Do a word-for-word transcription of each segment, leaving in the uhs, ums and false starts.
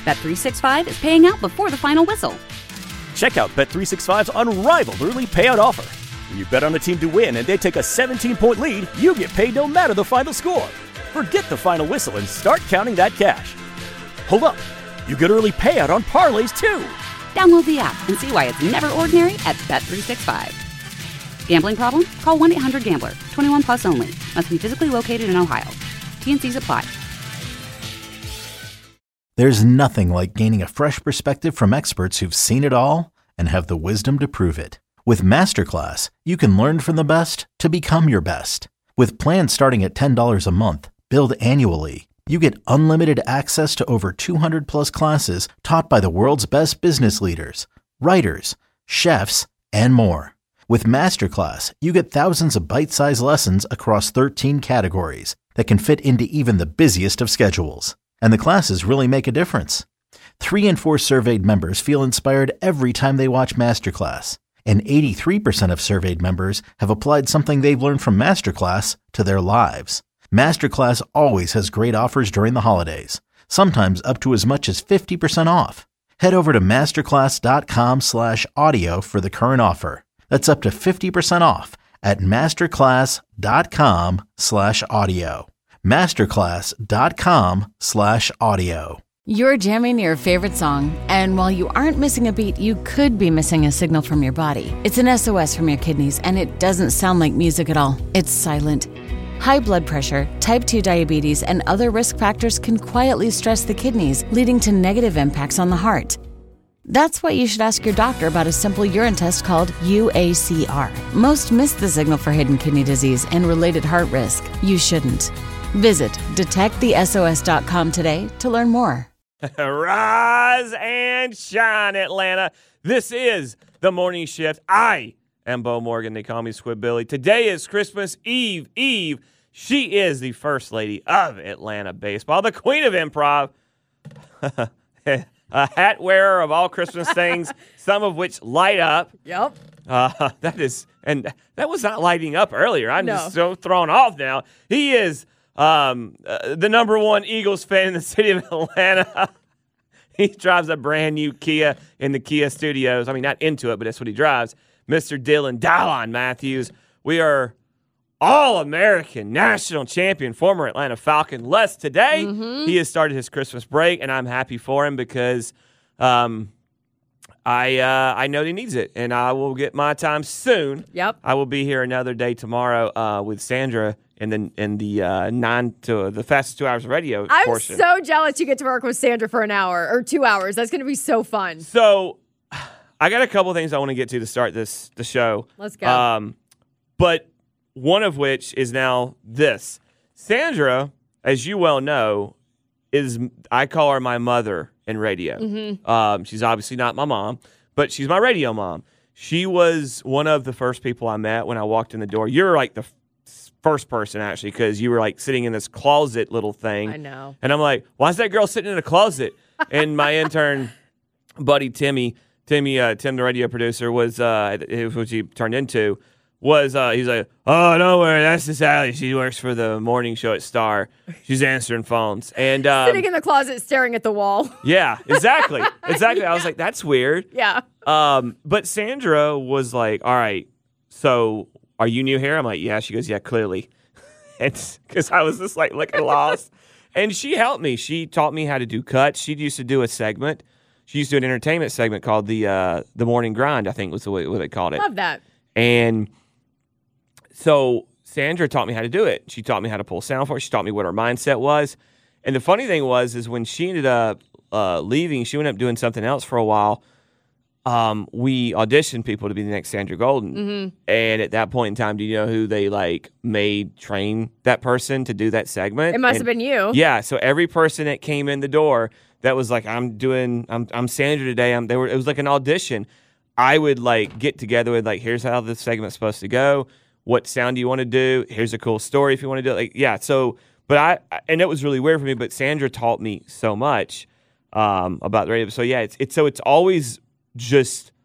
Bet three sixty-five is paying out before the final whistle. Check out Bet three sixty-five's unrivaled early payout offer. When you bet on a team to win and they take a seventeen-point lead, you get paid no matter the final score. Forget the final whistle and start counting that cash. Hold up. You get early payout on parlays, too. Download the app and see why it's never ordinary at Bet three sixty-five. Gambling problem? Call one eight hundred gambler. twenty-one plus only. Must be physically located in Ohio. T N Cs apply. There's nothing like gaining a fresh perspective from experts who've seen it all and have the wisdom to prove it. With Masterclass, you can learn from the best to become your best. With plans starting at ten dollars a month, billed annually, you get unlimited access to over two hundred plus classes taught by the world's best business leaders, writers, chefs, and more. With Masterclass, you get thousands of bite-sized lessons across thirteen categories that can fit into even the busiest of schedules. And the classes really make a difference. Three in four surveyed members feel inspired every time they watch Masterclass. And eighty-three percent of surveyed members have applied something they've learned from Masterclass to their lives. Masterclass always has great offers during the holidays, sometimes up to as much as fifty percent off. Head over to masterclass.com slash audio for the current offer. That's up to fifty percent off at masterclass.com slash audio. Masterclass.com slash audio. You're jamming your favorite song, and while you aren't missing a beat, you could be missing a signal from your body. It's an S O S from your kidneys, and it doesn't sound like music at all. It's silent. High blood pressure, type two diabetes, and other risk factors can quietly stress the kidneys, leading to negative impacts on the heart. That's why you should ask your doctor about a simple urine test called U A C R. Most miss the signal for hidden kidney disease and related heart risk. You shouldn't. Visit detect the S O S dot com today to learn more. Rise and shine, Atlanta. This is the Morning Shift. I am Bo Morgan. They call me Squidbilly. Today is Christmas Eve. Eve. She is the first lady of Atlanta baseball, the queen of improv, a hat wearer of all Christmas things, some of which light up. Yep. Uh, that is, and that was not lighting up earlier. I'm No. just so thrown off now. He is um, uh, the number one Eagles fan in the city of Atlanta. He drives a brand new Kia in the Kia studios. I mean, not into it, but that's what he drives. Mister Dylan Dallon Matthews. We are All-American national champion, former Atlanta Falcon. Les today, Mm-hmm. he has started his Christmas break, and I'm happy for him because um, I uh, I know he needs it, and I will get my time soon. Yep. I will be here another day tomorrow uh, with Sandra in the in the uh, nine to the fastest two hours of radio I'm portion. so jealous you get to work with Sandra for an hour or two hours. That's going to be so fun. So, I got a couple of things I want to get to to start this the show. Let's go. Um, but one of which is now this. Sandra, as you well know, is I call her my mother in radio. Mm-hmm. Um, she's obviously not my mom, but she's my radio mom. She was one of the first people I met when I walked in the door. You're like the f- first person, actually, because you were like sitting in this closet little thing. I know. And I'm like, why is that girl sitting in a closet? And my intern buddy, Timmy, Timmy, uh, Tim, the radio producer, was uh, what he turned into, was uh, he's like, oh, don't worry, that's just Allie. She works for the morning show at Star. She's answering phones. And um, Sitting in the closet staring at the wall. yeah, exactly. Exactly. yeah. I was like, that's weird. Yeah. Um, but Sandra was like, all right, so are you new here? I'm like, yeah. She goes, yeah, clearly. It's because I was just like looking lost. And she helped me. She taught me how to do cuts. She used to do a segment. She used to do an entertainment segment called the uh, the Morning Grind, I think was the way what they called it. Love that. And so Sandra taught me how to do it. She taught me how to pull sound for it. She taught me what her mindset was. And the funny thing was, is when she ended up uh, leaving, she ended up doing something else for a while. Um, we auditioned people to be the next Sandra Golden. Mm-hmm. And at that point in time, do you know who they like made train that person to do that segment? It must And- have been you. Yeah. So every person that came in the door that was like, I'm doing, I'm, I'm Sandra today. I'm, they were, it was like an audition. I would like get together with like, here's how this segment's supposed to go. What sound do you want to do? Here's a cool story if you want to do it. Like, yeah. So, but I, and it was really weird for me, but Sandra taught me so much um, about the radio. So yeah, it's, it's, so it's always just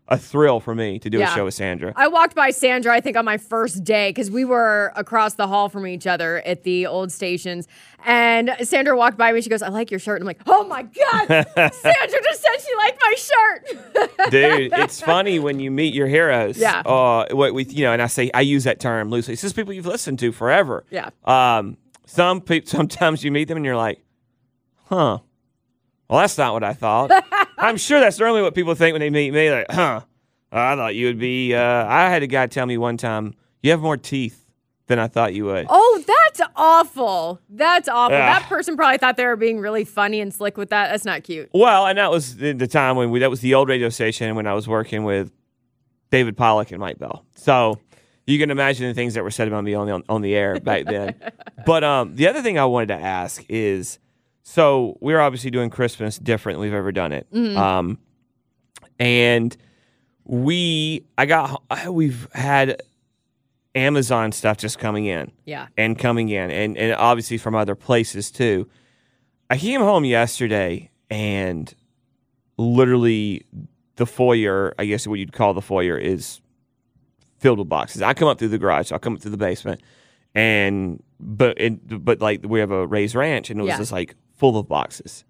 a thrill for me to do Yeah. a show with Sandra. I walked by Sandra, I think, on my first day because we were across the hall from each other at the old stations. And Sandra walked by me. She goes, I like your shirt. And I'm like, oh, my God. Sandra just said she liked my shirt. Dude, it's funny when you meet your heroes. Yeah. Uh, what we, you know, and I say I use that term loosely. It's just people you've listened to forever. Yeah. Um, some people, sometimes you meet them and you're like, huh. Well, that's not what I thought. I'm sure that's normally what people think when they meet me. Like, huh. I thought you would be. Uh, I had a guy tell me one time, you have more teeth than I thought you would. Oh, that's awful. That's awful. Yeah. That person probably thought they were being really funny and slick with that. That's not cute. Well, and that was the, the time when we, that was the old radio station when I was working with David Pollack and Mike Bell. So you can imagine the things that were said about me on the, on, on the air back then. But um, the other thing I wanted to ask is, so we're obviously doing Christmas different than we've ever done it. Mm-hmm. Um, and we, I got, we've had Amazon stuff just coming in. Yeah. And coming in, and, and obviously from other places too. I came home yesterday, and literally the foyer, I guess what you'd call the foyer, is filled with boxes. I come up through the garage, so I come up through the basement, and but it, but like we have a raised ranch, and it was Yeah. just like full of boxes.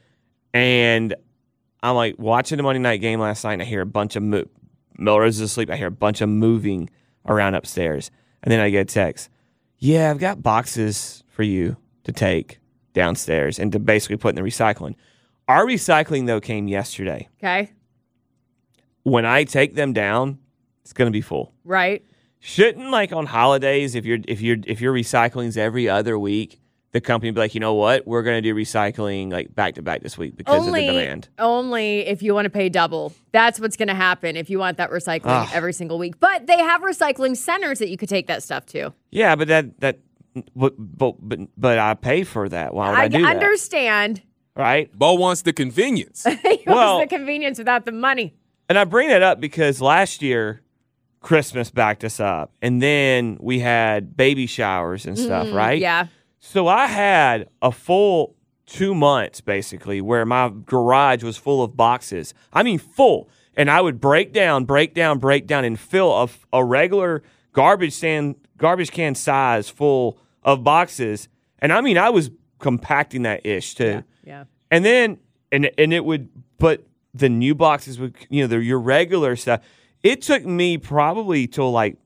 And I'm like watching the Monday night game last night, and I hear a bunch of mo- Melrose is asleep. I hear a bunch of moving around upstairs, and then I get a text. Yeah, I've got boxes for you to take downstairs and to basically put in the recycling. Our recycling though came yesterday. Okay. When I take them down, it's going to be full. Right. Shouldn't, like on holidays, if you're if you're if your recycling's every other week, the company be like, you know what, we're going to do recycling like back to back this week because Only, of the demand. only if you want to pay double. That's what's going to happen if you want that recycling Ah. every single week. But they have recycling centers that you could take that stuff to. Yeah, but that that but but but, but I pay for that. Why would I, I do that? understand. Right? Bo wants the convenience. He wants Well- the convenience without the money. And I bring that up because last year Christmas backed us up, and then we had baby showers and stuff, right? Yeah. So I had a full two months basically where my garage was full of boxes. I mean, full. And I would break down, break down, break down, and fill a, a regular garbage can, garbage can size full of boxes. And I mean, I was compacting that ish too. Yeah. And then, and and it would, but the new boxes would, you know, the, your regular stuff. It took me probably till like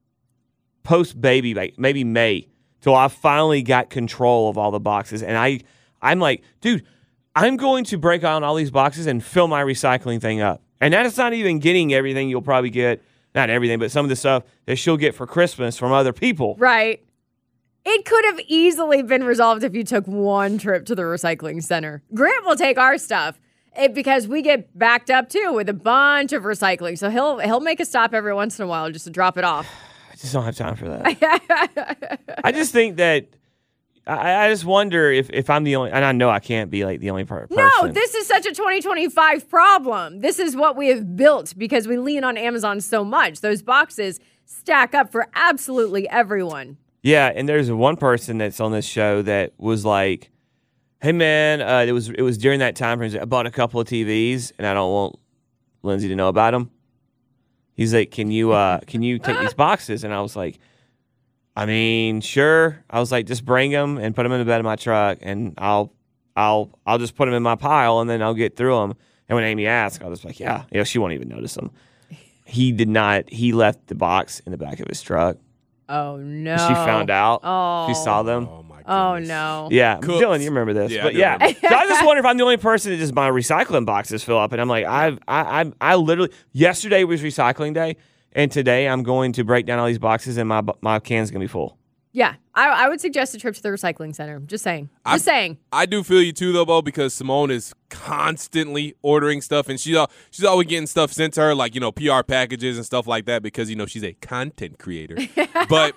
post baby, like maybe May, till I finally got control of all the boxes. And I, I'm like, dude, I'm going to break out all these boxes and fill my recycling thing up. And that is not even getting everything you'll probably get, not everything, but some of the stuff that she'll get for Christmas from other people. Right. It could have easily been resolved if you took one trip to the recycling center. Grant will take our stuff it, because we get backed up too with a bunch of recycling. So he'll he'll make a stop every once in a while just to drop it off. I just don't have time for that. I just think that I, I just wonder if, if I'm the only, and I know I can't be like the only per- person. No, this is such a twenty twenty-five problem. This is what we have built because we lean on Amazon so much. Those boxes stack up for absolutely everyone. Yeah, and there's one person that's on this show that was like, "Hey man, uh, it was it was during that time frame. I bought a couple of T Vs, and I don't want Lindsay to know about them." He's like, "Can you uh, can you take these boxes?" And I was like, "I mean, sure." I was like, "Just bring them and put them in the bed of my truck, and I'll I'll I'll just put them in my pile, and then I'll get through them." And when Amy asked, I was like, "Yeah, you know, she won't even notice them." He did not. He left the box in the back of his truck. Oh, no. She found out. Oh. She saw them. Oh my goodness. Oh, no. Yeah, Cooked. Dylan, you remember this, Yeah, I but do yeah. remember. So I just wonder if I'm the only person that just my recycling boxes fill up, and I'm like, I've, I, I, I literally yesterday was recycling day, and today I'm going to break down all these boxes, and my my can's gonna be full. Yeah, I, I would suggest a trip to the recycling center. Just saying. Just I- saying. I do feel you too, though, Bo, because Simone is constantly ordering stuff, and she's al- she's always getting stuff sent to her, like, you know, P R packages and stuff like that, because, you know, she's a content creator. But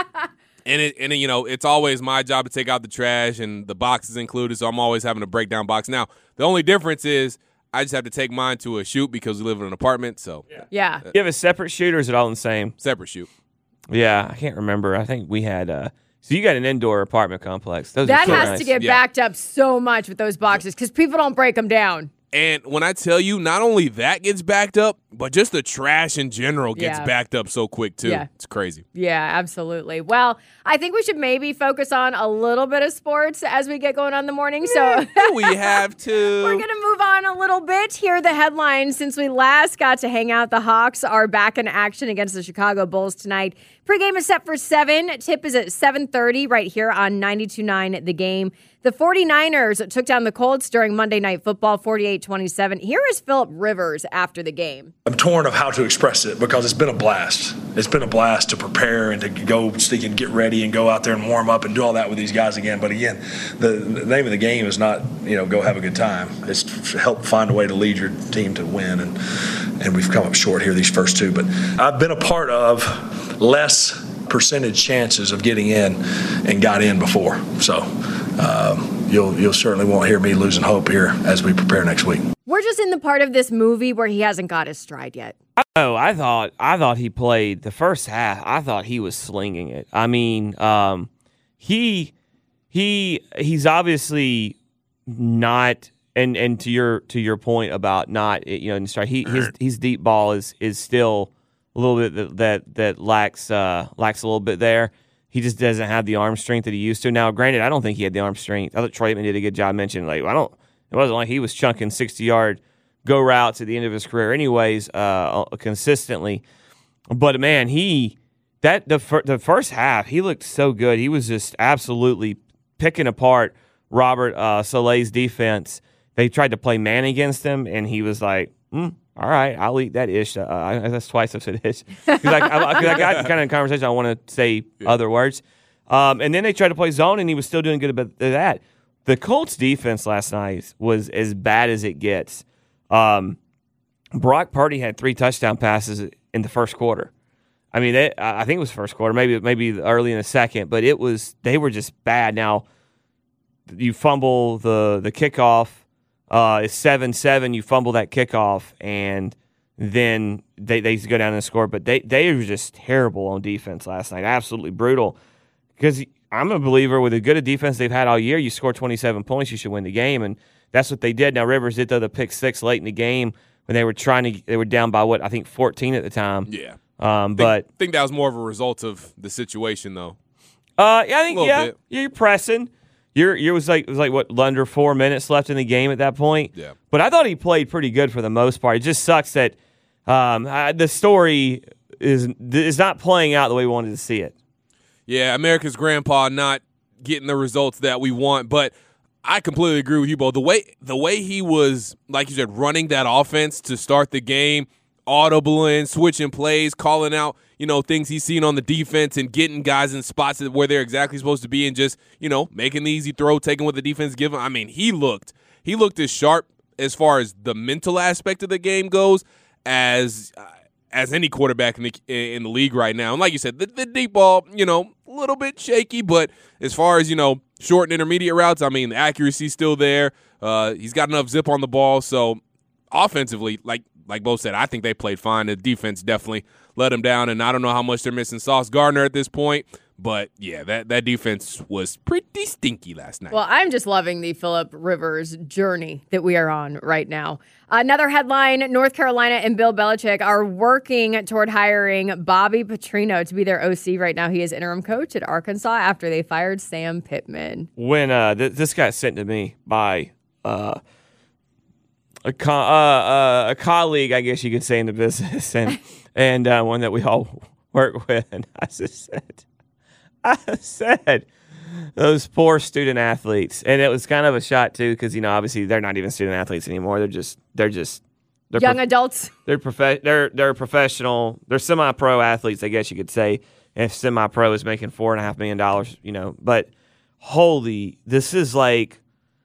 and it and it, you know, it's always my job to take out the trash, and the boxes included, so I'm always having to break down box. Now, the only difference is I just have to take mine to a shoot because we live in an apartment, so Yeah. You have a separate shoot, or is it all the same? separate shoot. Yeah, I can't remember. I think we had. Uh, so you got an indoor apartment complex. Those That are so has nice. to get Yeah. backed up so much with those boxes because people don't break them down. And when I tell you, not only that gets backed up, but just the trash in general gets Yeah. backed up so quick, too. Yeah. It's crazy. Yeah, absolutely. Well, I think we should maybe focus on a little bit of sports as we get going on in the morning. So We have to. we're going to move on a little bit. Here are the headlines. Since we last got to hang out, the Hawks are back in action against the Chicago Bulls tonight. Pregame is set for seven. Tip is at seven thirty right here on ninety-two point nine The Game. The 49ers took down the Colts during Monday Night Football, forty-eight twenty-seven. Here is Philip Rivers after the game. I'm torn of how to express it because it's been a blast. It's been a blast to prepare and to go so you can get ready and go out there and warm up and do all that with these guys again. But again, the, the name of the game is not, you know, go have a good time. It's to help find a way to lead your team to win. And, and we've come up short here these first two. But I've been a part of less percentage chances of getting in and got in before. So um, you'll you'll certainly won't hear me losing hope here as we prepare next week. We're just in the part of this movie where he hasn't got his stride yet. Oh, I thought I thought he played the first half. I thought he was slinging it. I mean, um, he he he's obviously not. And and to your to your point about not you know in stride, he his his deep ball is is still a little bit that that, that lacks uh, lacks a little bit there. He just doesn't have the arm strength that he used to. Now, granted, I don't think he had the arm strength. I thought Troy Aikman did a good job mentioning like I don't. It wasn't like he was chunking sixty-yard go routes at the end of his career, anyways, uh, consistently. But man, he that the fir- the first half he looked so good. He was just absolutely picking apart Robert uh, Saleh's defense. They tried to play man against him, and he was like, mm, all right, I'll eat that ish. Uh, I, that's twice I've said ish. Because like, I, I got kind of conversation, I want to say yeah. other words. Um, and then they tried to play zone, and he was still doing good about that. The Colts' defense last night was as bad as it gets. Um, Brock Purdy had three touchdown passes in the first quarter. I mean, they, I think it was first quarter, maybe maybe early in the second, but it was they were just bad. Now, you fumble the, the kickoff. Uh, it's seven seven. You fumble that kickoff, and then they, they go down and score. But they, they were just terrible on defense last night. Absolutely brutal. Because I'm a believer with as good a defense they've had all year, you score twenty-seven points, you should win the game. And that's what they did. Now, Rivers did throw the pick six late in the game when they were trying to – they were down by, what, I think fourteen at the time. Yeah. Um, I think, but I think that was more of a result of the situation, though. Uh, yeah, I think, yeah, bit. you're pressing. You're, you was like it was like what under four minutes left in the game at that point. Yeah, but I thought he played pretty good for the most part. It just sucks that um, I, the story is is not playing out the way we wanted to see it. Yeah, America's grandpa not getting the results that we want, but I completely agree with you, Bo. The way the way he was, like you said, running that offense to start the game, audibling, switching plays, calling out, you know, things he's seen on the defense and getting guys in spots where they're exactly supposed to be and just, you know, making the easy throw, taking what the defense gives him. I mean, he looked he looked as sharp as far as the mental aspect of the game goes as uh, as any quarterback in the in the league right now. And like you said, the, the deep ball, you know, a little bit shaky, but as far as, you know, short and intermediate routes, I mean, the accuracy's still there. Uh, he's got enough zip on the ball. So offensively, like like Bo said, I think they played fine. The defense definitely let them down, and I don't know how much they're missing Sauce Gardner at this point. But, yeah, that, that defense was pretty stinky last night. Well, I'm just loving the Philip Rivers journey that we are on right now. Another headline, North Carolina and Bill Belichick are working toward hiring Bobby Petrino to be their O C right now. He is interim coach at Arkansas after they fired Sam Pittman. When uh, th- this got sent to me by uh, a, co- uh, uh, a colleague, I guess you could say, in the business, and, and uh, one that we all work with, and I just said... I said those poor student athletes, and it was kind of a shot too, because you know obviously they're not even student athletes anymore. They're just they're just they're young prof- adults. They're prof- They're they're professional. They're semi-pro athletes, I guess you could say. If semi-pro is making four and a half million dollars, you know. But holy, this is like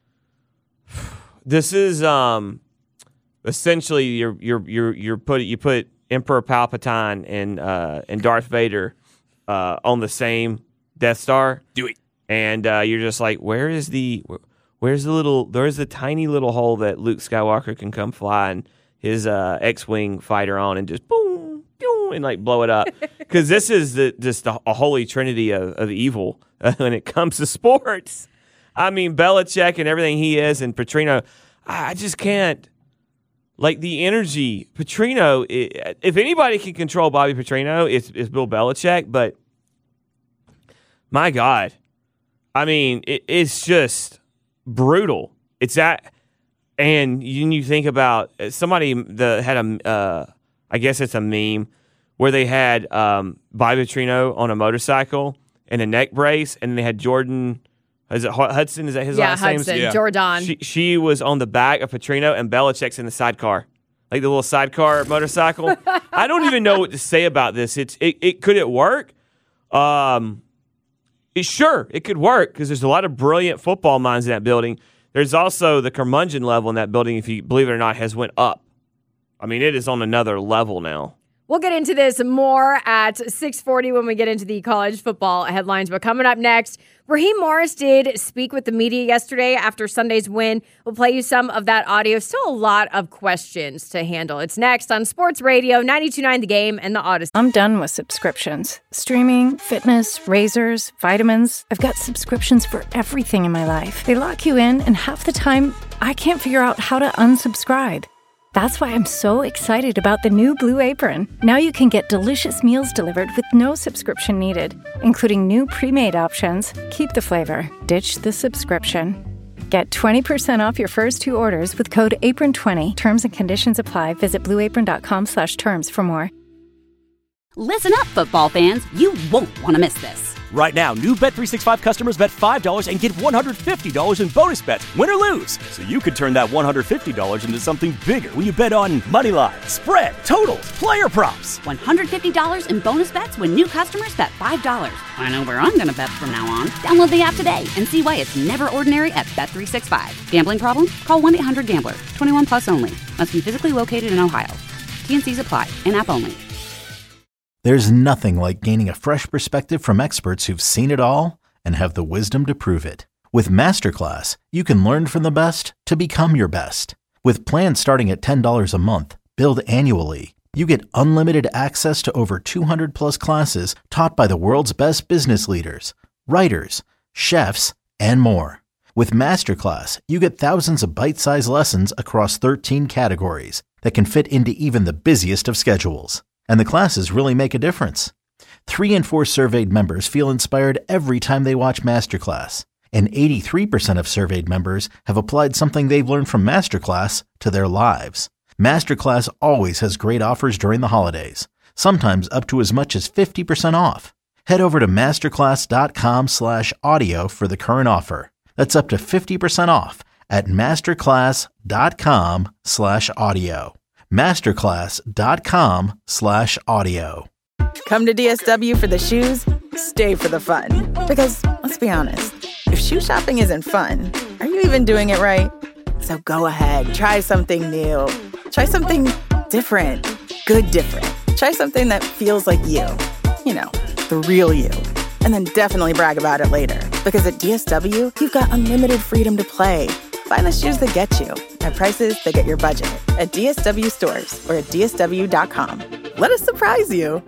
this is um essentially you're you're you're you're put you put Emperor Palpatine and uh and Darth Vader uh on the same Death Star. Do it. And uh, you're just like, where is the, where's the little, there's the tiny little hole that Luke Skywalker can come fly and his uh, X-Wing fighter on and just boom, boom, and like blow it up. Because this is the, just a, a holy trinity of, of evil uh, when it comes to sports. I mean, Belichick and everything he is and Petrino, I, I just can't, Like the energy, Petrino, if anybody can control Bobby Petrino, it's, it's Bill Belichick. But my God, I mean, it, it's just brutal. It's that, and you, you think about somebody that had a, uh, I guess it's a meme where they had um, Bobby Petrino on a motorcycle and a neck brace, and they had Jordan. Is it Hudson? Is that his yeah, last Hudson, name? Yeah, Jordan. She, she was on the back of Petrino, and Belichick's in the sidecar, like the little sidecar motorcycle. I don't even know what to say about this. It's it. it could it work? Um, it, sure, it could work because there's a lot of brilliant football minds in that building. There's also the curmudgeon level in that building, if you believe it or not, has went up. I mean, it is on another level now. We'll get into this more at six forty when we get into the college football headlines. But coming up next, Raheem Morris did speak with the media yesterday after Sunday's win. We'll play you some of that audio. Still a lot of questions to handle. It's next on Sports Radio, ninety-two point nine The Game and the Odyssey. I'm done with subscriptions. Streaming, fitness, razors, vitamins. I've got subscriptions for everything in my life. They lock you in, and half the time, I can't figure out how to unsubscribe. That's why I'm so excited about the new Blue Apron. Now you can get delicious meals delivered with no subscription needed, including new pre-made options. Keep the flavor, ditch the subscription. Get twenty percent off your first two orders with code apron twenty. Terms and conditions apply. Visit blueapron.com slash terms for more. Listen up, football fans. You won't want to miss this. Right now, new Bet three sixty-five customers bet five dollars and get one hundred fifty dollars in bonus bets, win or lose. So you could turn that one hundred fifty dollars into something bigger when you bet on money line, spread, totals, player props. one hundred fifty dollars in bonus bets when new customers bet five dollars. I know where I'm going to bet from now on. Download the app today and see why it's never ordinary at Bet three sixty-five. Gambling problem? Call one eight hundred gambler. twenty-one plus only. Must be physically located in Ohio. T N Cs apply. In-app only. There's nothing like gaining a fresh perspective from experts who've seen it all and have the wisdom to prove it. With Masterclass, you can learn from the best to become your best. With plans starting at ten dollars a month, billed annually, you get unlimited access to over two hundred plus classes taught by the world's best business leaders, writers, chefs, and more. With Masterclass, you get thousands of bite-sized lessons across thirteen categories that can fit into even the busiest of schedules. And the classes really make a difference. Three in four surveyed members feel inspired every time they watch Masterclass. And eighty-three percent of surveyed members have applied something they've learned from Masterclass to their lives. Masterclass always has great offers during the holidays, sometimes up to as much as fifty percent off. Head over to masterclass.com slash audio for the current offer. That's up to fifty percent off at masterclass.com slash audio. Masterclass.com slash audio. Come to D S W for the shoes, stay for the fun. Because, let's be honest, if shoe shopping isn't fun, are you even doing it right? So go ahead, try something new. Try something different. Good different. Try something that feels like you. You know, the real you. And then definitely brag about it later. Because at D S W, you've got unlimited freedom to play. Find the shoes that get you at prices that get your budget at D S W stores or at D S W dot com. Let us surprise you.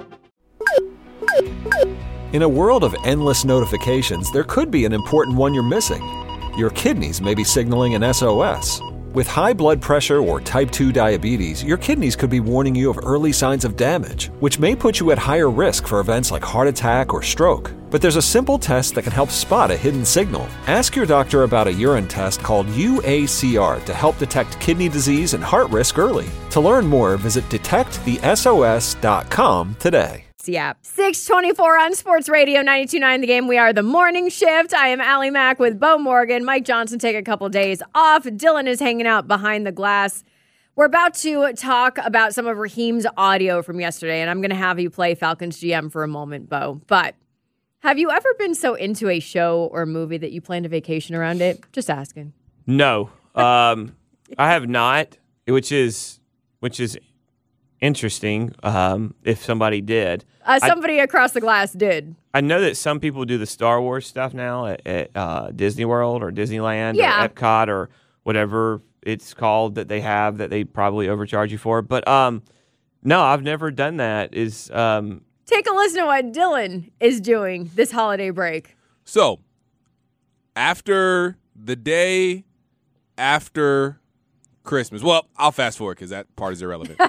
In a world of endless notifications, there could be an important one you're missing. Your kidneys may be signaling an S O S. With high blood pressure or type two diabetes, your kidneys could be warning you of early signs of damage, which may put you at higher risk for events like heart attack or stroke. But there's a simple test that can help spot a hidden signal. Ask your doctor about a urine test called U A C R to help detect kidney disease and heart risk early. To learn more, visit detect the S O S dot com today. App. six twenty-four on Sports Radio, ninety-two point nine The Game. We are the morning shift. I am Allie Mack with Bo Morgan. Mike Johnson take a couple days off. Dylan is hanging out behind the glass. We're about to talk about some of Raheem's audio from yesterday, and I'm going to have you play Falcons G M for a moment, Bo. But have you ever been so into a show or movie that you planned a vacation around it? Just asking. No, um, I have not, which is which is interesting. Um, if somebody did. Uh, somebody I, across the glass did. I know that some people do the Star Wars stuff now at, at uh, Disney World or Disneyland yeah. or Epcot or whatever it's called that they have that they probably overcharge you for. But um, no, I've never done that. Is um, Take a listen to what Dylan is doing this holiday break. So, after the day after Christmas. Well, I'll fast forward because that part is irrelevant.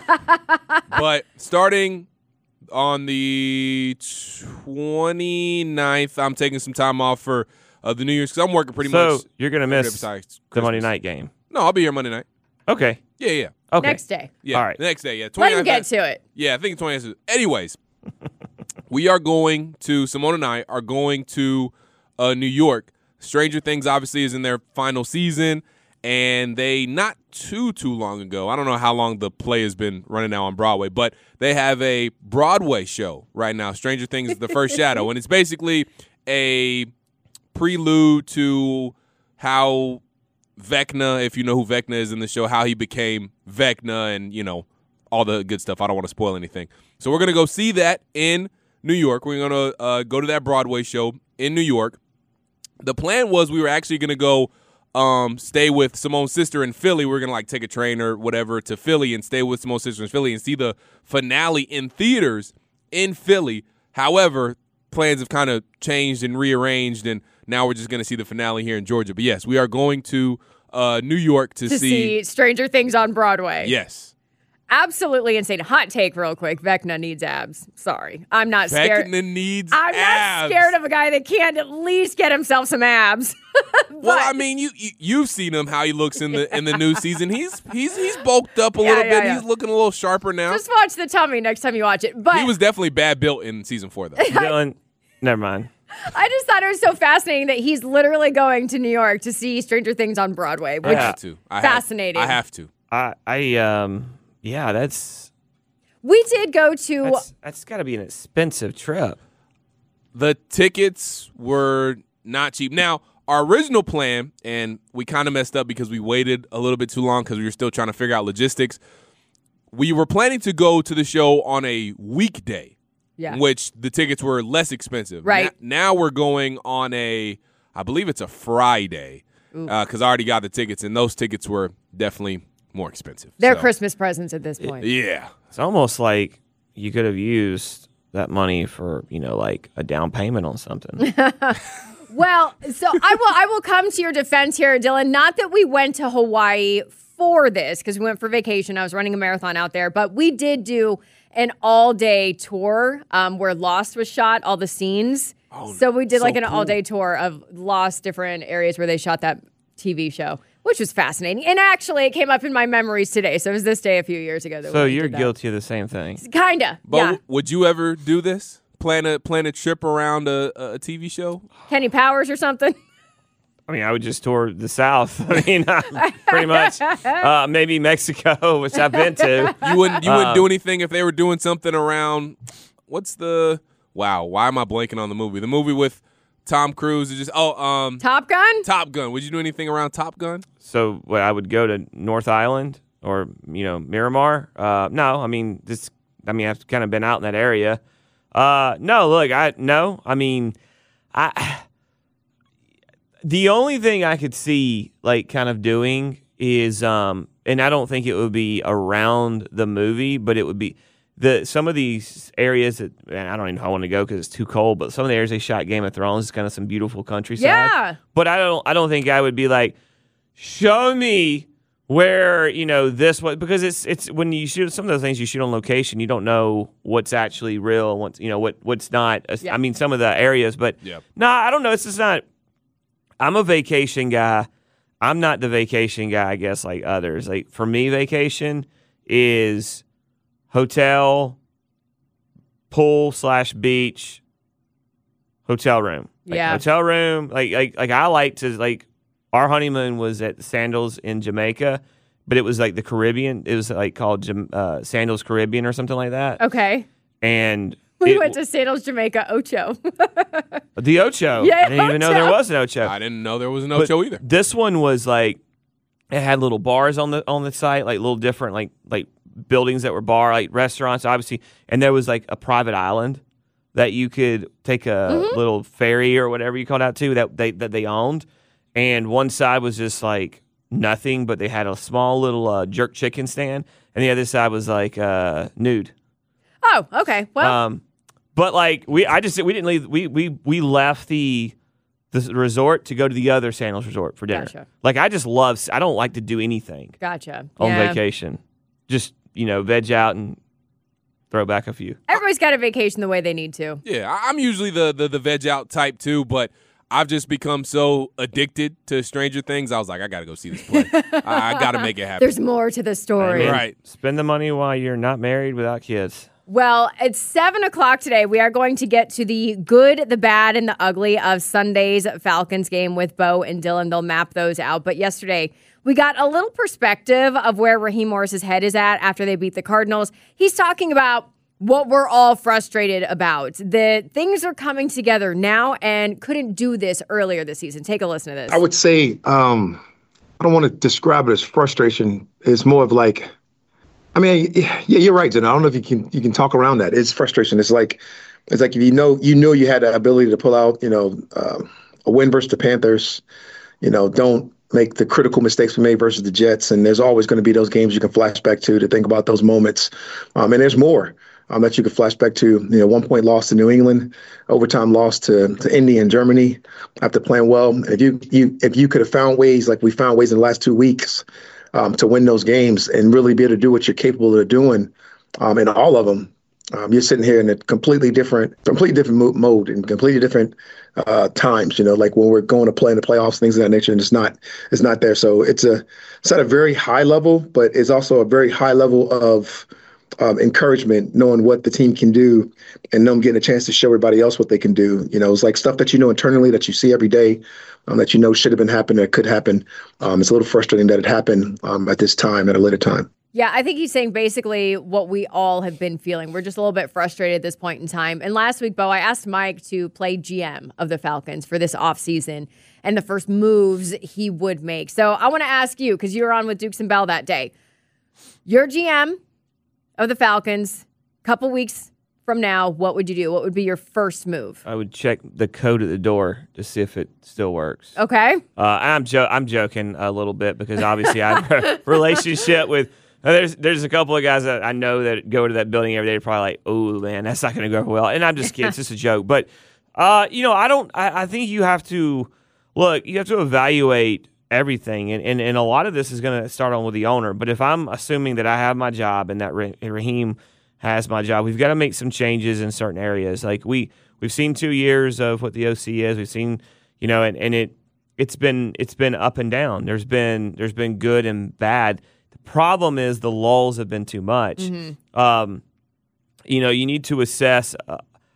But starting on the twenty-ninth, I'm taking some time off for uh, the New Year's because I'm working pretty so much. So you're going to miss the Monday night game? No, I'll be here Monday night. Okay. Yeah, yeah. Okay. Next day. Yeah, all right. The next day, yeah. Let him get to it. Yeah, I think twenty-ninth. Anyways, we are going to, Simone and I are going to uh, New York. Stranger Things obviously is in their final season, and they, not too, too long ago, I don't know how long the play has been running now on Broadway, but they have a Broadway show right now, Stranger Things The First Shadow, and it's basically a prelude to how Vecna, if you know who Vecna is in the show, how he became Vecna and, you know, all the good stuff. I don't want to spoil anything. So we're going to go see that in New York. We're going to uh, go to that Broadway show in New York. The plan was we were actually going to go um, stay with Simone's sister in Philly. We we're going to, like, take a train or whatever to Philly and stay with Simone's sister in Philly and see the finale in theaters in Philly. However, plans have kind of changed and rearranged, and now we're just going to see the finale here in Georgia. But, yes, we are going to uh, New York to, to see, see Stranger Things on Broadway. Yes. Absolutely insane. Hot take real quick. Vecna needs abs. Sorry. I'm not scared. Vecna needs I'm abs. not scared of a guy that can't at least get himself some abs. Well, I mean, you, you you've seen him how he looks in the in the new season. He's he's he's bulked up a Yeah, little yeah, bit. yeah. He's looking a little sharper now. Just watch the tummy next time you watch it. But He was definitely bad built in season four, though. Dylan, never mind. I just thought it was so fascinating that he's literally going to New York to see Stranger Things on Broadway, which I have to. I fascinating. Have, I have to. I, I um, yeah, that's We did go to. that's, that's got to be an expensive trip. The tickets were not cheap. Now, our original plan, and we kind of messed up because we waited a little bit too long because we were still trying to figure out logistics. We were planning to go to the show on a weekday, Yeah. which the tickets were less expensive. Right. Na- now we're going on a, I believe it's a Friday, because I already got the tickets, and those tickets were definitely more expensive. They're So, Christmas presents at this point. Yeah. It's almost like you could have used that money for, you know, like a down payment on something. Well, so I will I will come to your defense here, Dylan. Not that we went to Hawaii for this, because we went for vacation. I was running a marathon out there, but we did do an all-day tour um, where Lost was shot, all the scenes. Oh, so we did so like an cool. all-day tour of Lost, different areas where they shot that T V show, which was fascinating. And actually, it came up in my memories today. So it was this day a few years ago. That So we you're did that. guilty of the same thing. Kinda, But yeah. w- would you ever do this? Plan a plan a trip around a, a T V show? Kenny Powers or something. I mean, I would just tour the South. I mean, uh, pretty much. Uh, maybe Mexico, which I've been to. You wouldn't you wouldn't Um, do anything if they were doing something around what's the wow, why am I blanking on the movie? The movie with Tom Cruise is just oh um Top Gun? Top Gun. Would you do anything around Top Gun? So what, I would go to North Island or, you know, Miramar. Uh, no, I mean, this. I mean, I've kind of been out in that area. Uh, no, look, I no, I mean, I. The only thing I could see, like, kind of doing is, um, and I don't think it would be around the movie, but it would be the some of these areas that, and I don't even know if I want to go because it's too cold. But some of the areas they shot Game of Thrones is kind of some beautiful countryside. Yeah. But I don't, I don't think I would be like, show me where, you know, this was, because it's it's when you shoot some of those things you shoot on location, you don't know what's actually real and what's, you know, what what's not. Yeah. I mean, some of the areas, but Yep. no, I don't know. It's just not. I'm a vacation guy. I'm not the vacation guy, I guess, like others. Like for me, vacation is hotel, pool slash beach, hotel room. Like, Yeah. hotel room. Like like like I like to like. Our honeymoon was at Sandals in Jamaica, but it was like the Caribbean. It was like called Jam- uh, Sandals Caribbean or something like that. Okay. And We it- went to Sandals, Jamaica, Ocho. the Ocho. Yeah, I didn't even know there Ocho. was an Ocho. I didn't know there was an But Ocho either. This one was like it had little bars on the on the site, like little different like like buildings that were bar, like restaurants, obviously, and there was like a private island that you could take a Mm-hmm. little ferry or whatever you called out to that they that they owned, and one side was just like nothing, but they had a small little uh, jerk chicken stand, and the other side was like uh, nude. Oh, okay. Well, Um, but like we, I just we didn't leave. We we we left the the resort to go to the other sandals resort for dinner. Gotcha. Like, I just love, I don't like to do anything Gotcha. on Yeah. vacation. Just, you know, veg out and throw back a few. Everybody's got a vacation the way they need to. Yeah, I- I'm usually the, the the veg out type too, but I've just become so addicted to Stranger Things. I was like, I got to go see this play. I, I got to make it happen. There's more to the story. I mean, Right. Spend the money while you're not married without kids. Well, it's seven o'clock today. We are going to get to the good, the bad, and the ugly of Sunday's Falcons game with Bo and Dylan. They'll map those out. But yesterday, we got a little perspective of where Raheem Morris's head is at after they beat the Cardinals. He's talking about what we're all frustrated about. The things are coming together now and couldn't do this earlier this season. Take a listen to this. I would say, um, I don't want to describe it as frustration. It's more of like, I mean, yeah, you're right, Jen. I don't know if you can you can talk around that. It's frustration. It's like it's like if you know you know you had the ability to pull out, you know, uh, a win versus the Panthers. You know, don't make the critical mistakes we made versus the Jets. And there's always going to be those games you can flash back to to think about those moments. Um, and there's more um, that you can flash back to. You know, one point loss to New England, overtime loss to to Indy and Germany after playing well. And if you you if you could have found ways like we found ways in the last two weeks. Um, to win those games and really be able to do what you're capable of doing um, in all of them. Um, you're sitting here in a completely different, completely different mo- mode and completely different uh, times. You know, like when we're going to play in the playoffs, things of that nature, and it's not, it's not there. So it's a, it's at a very high level, but it's also a very high level of um, encouragement, knowing what the team can do, and them getting a chance to show everybody else what they can do. You know, it's like stuff that you know internally that you see every day. Um, that you know should have been happening, that could happen. Um, it's a little frustrating that it happened um, at this time, at a later time. Yeah, I think he's saying basically what we all have been feeling. We're just a little bit frustrated at this point in time. And last week, Bo, I asked Mike to play G M of the Falcons for this offseason and the first moves he would make. So I want to ask you, because you were on with Dukes and Bell that day. You're G M of the Falcons, a couple weeks from now, what would you do? What would be your first move? I would check the code at the door to see if it still works. Okay. Uh, I'm jo- I'm joking a little bit because obviously I have a relationship with. Uh, there's there's a couple of guys that I know that go to that building every day. Probably like, oh man, that's not going to go well. And I'm just kidding. It's just a joke. But uh, you know, I don't. I, I think you have to look. You have to evaluate everything, and and, and a lot of this is going to start on with the owner. But if I'm assuming that I have my job and that Raheem has my job, we've got to make some changes in certain areas. Like we we've seen two years of what the O C is. We've seen, you know, and, and it it's been it's been up and down. There's been there's been good and bad. The problem is the lulls have been too much. Mm-hmm. Um, you know, you need to assess uh,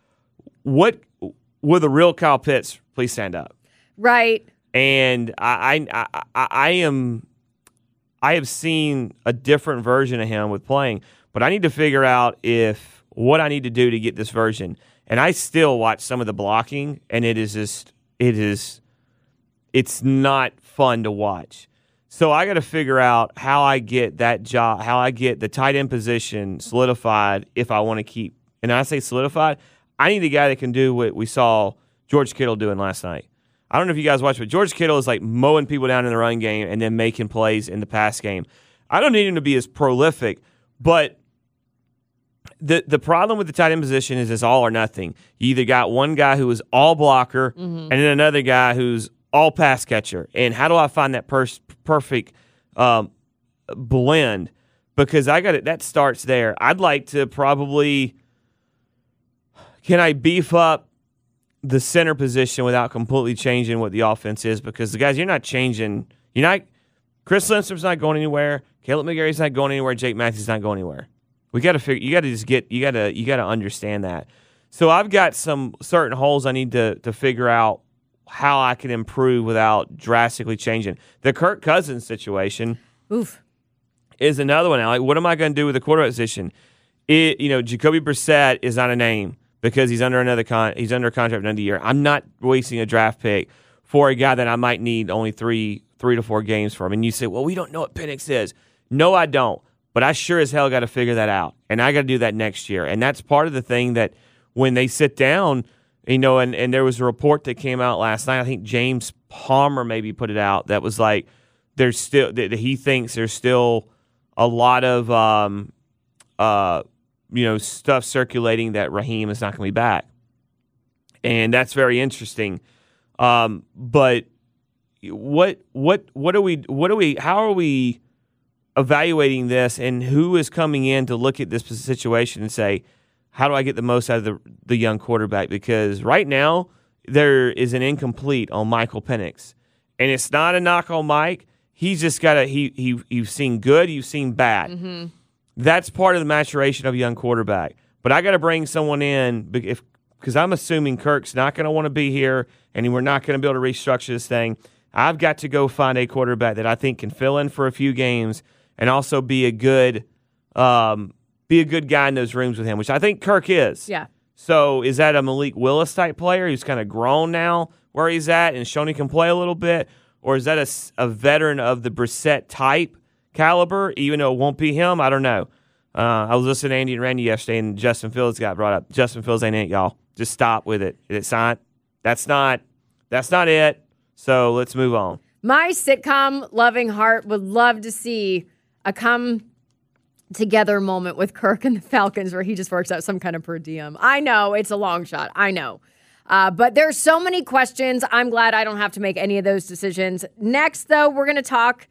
what will the real Kyle Pitts please stand up. Right. And I I, I I am I have seen a different version of him with playing. But I need to figure out if what I need to do to get this version. And I still watch some of the blocking, and it is just, it is, it's not fun to watch. So I got to figure out how I get that job, how I get the tight end position solidified if I want to keep. And when I say solidified, I need a guy that can do what we saw George Kittle doing last night. I don't know if you guys watched, but George Kittle is like mowing people down in the run game and then making plays in the pass game. I don't need him to be as prolific, but The the problem with the tight end position is it's all or nothing. You either got one guy who is all blocker mm-hmm. and then another guy who's all pass catcher. And how do I find that per- perfect um, blend? Because I got it. That starts there. I'd like to probably can I beef up the center position without completely changing what the offense is? Because the guys, you're not changing. You're not. Chris Lindstrom's not going anywhere. Caleb McGarry's not going anywhere. Jake Matthews not going anywhere. We got to figure. You got to just get. You got to. You got to understand that. So I've got some certain holes I need to to figure out how I can improve without drastically changing. The Kirk Cousins situation, oof, is another one. Like, what am I going to do with the quarterback position? It, you know, Jacoby Brissett is not a name because he's under another con. He's under a contract for another year. I'm not wasting a draft pick for a guy that I might need only three three to four games from. And you say, well, we don't know what Penix is. No, I don't. But I sure as hell got to figure that out. And I got to do that next year. And that's part of the thing that when they sit down, you know, and, and there was a report that came out last night. I think James Palmer maybe put it out that was like there's still that he thinks there's still a lot of um, uh, you know stuff circulating that Raheem is not going to be back, and that's very interesting. Um, but what what what are we what are we how are we evaluating this, and who is coming in to look at this situation and say, how do I get the most out of the the young quarterback? Because right now there is an incomplete on Michael Penix, and it's not a knock on Mike. He's just got a he he you've seen good, you've seen bad. Mm-hmm. That's part of the maturation of a young quarterback. But I got to bring someone in if because I'm assuming Kirk's not going to want to be here, and we're not going to be able to restructure this thing. I've got to go find a quarterback that I think can fill in for a few games and also be a good um, be a good guy in those rooms with him, which I think Kirk is. Yeah. So is that a Malik Willis type player who's kind of grown now where he's at and shown he can play a little bit? Or is that a, a veteran of the Brissett type caliber, even though it won't be him? I don't know. Uh, I was listening to Andy and Randy yesterday, and Justin Fields got brought up. Justin Fields ain't it, y'all. Just stop with it. It's not. That's not. That's not it. So let's move on. My sitcom-loving heart would love to see a come-together moment with Kirk and the Falcons where he just works out some kind of per diem. I know it's a long shot. I know. Uh, but there's so many questions. I'm glad I don't have to make any of those decisions. Next, though, we're going to talk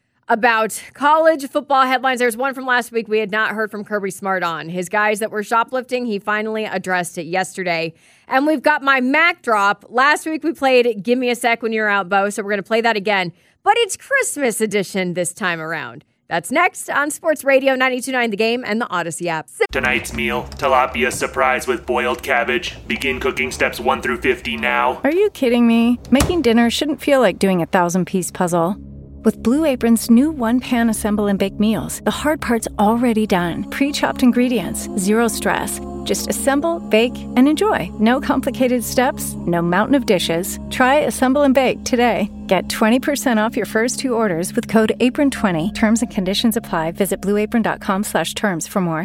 about college football headlines. There's one from last week we had not heard from Kirby Smart on. His guys that were shoplifting, he finally addressed it yesterday. And we've got my Mac drop. Last week we played Give Me a Sec When You're Out, Bo, so we're going to play that again. But it's Christmas edition this time around. That's next on Sports Radio ninety-two point nine The Game and the Odyssey app. Tonight's meal, tilapia surprise with boiled cabbage. Begin cooking steps one through fifty now. Are you kidding me? Making dinner shouldn't feel like doing a thousand-piece puzzle. With Blue Apron's new one-pan assemble and bake meals, the hard part's already done. Pre-chopped ingredients, zero stress. Just assemble, bake, and enjoy. No complicated steps, no mountain of dishes. Try Assemble and Bake today. Get twenty percent off your first two orders with code apron twenty. Terms and conditions apply. Visit blueapron.com slash terms for more.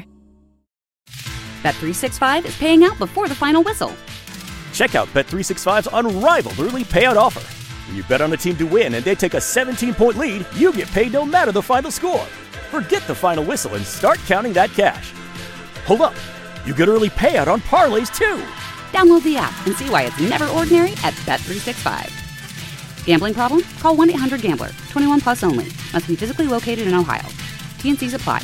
Bet three sixty-five is paying out before the final whistle. Check out Bet three sixty-five's unrivaled early payout offer. When you bet on a team to win and they take a seventeen-point lead, you get paid no matter the final score. Forget the final whistle and start counting that cash. Hold up. You get early payout on parlays, too. Download the app and see why it's never ordinary at Bet three sixty-five. Gambling problem? Call one eight hundred gambler. twenty-one plus only. Must be physically located in Ohio. T N Cs apply.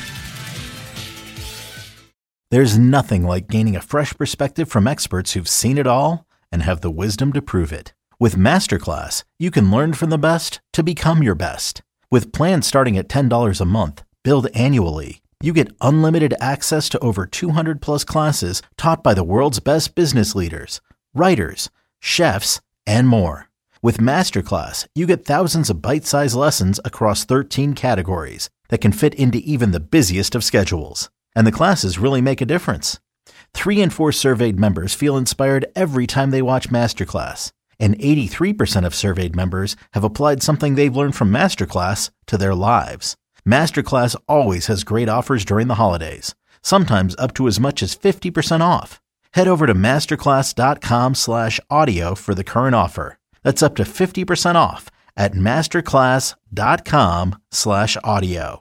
There's nothing like gaining a fresh perspective from experts who've seen it all and have the wisdom to prove it. With Masterclass, you can learn from the best to become your best. With plans starting at ten dollars a month, billed annually, you get unlimited access to over two hundred plus classes taught by the world's best business leaders, writers, chefs, and more. With Masterclass, you get thousands of bite-sized lessons across thirteen categories that can fit into even the busiest of schedules. And the classes really make a difference. Three in four surveyed members feel inspired every time they watch Masterclass. And eighty-three percent of surveyed members have applied something they've learned from Masterclass to their lives. Masterclass always has great offers during the holidays, sometimes up to as much as fifty percent off. Head over to masterclass.com slash audio for the current offer. That's up to fifty percent off at masterclass.com slash audio.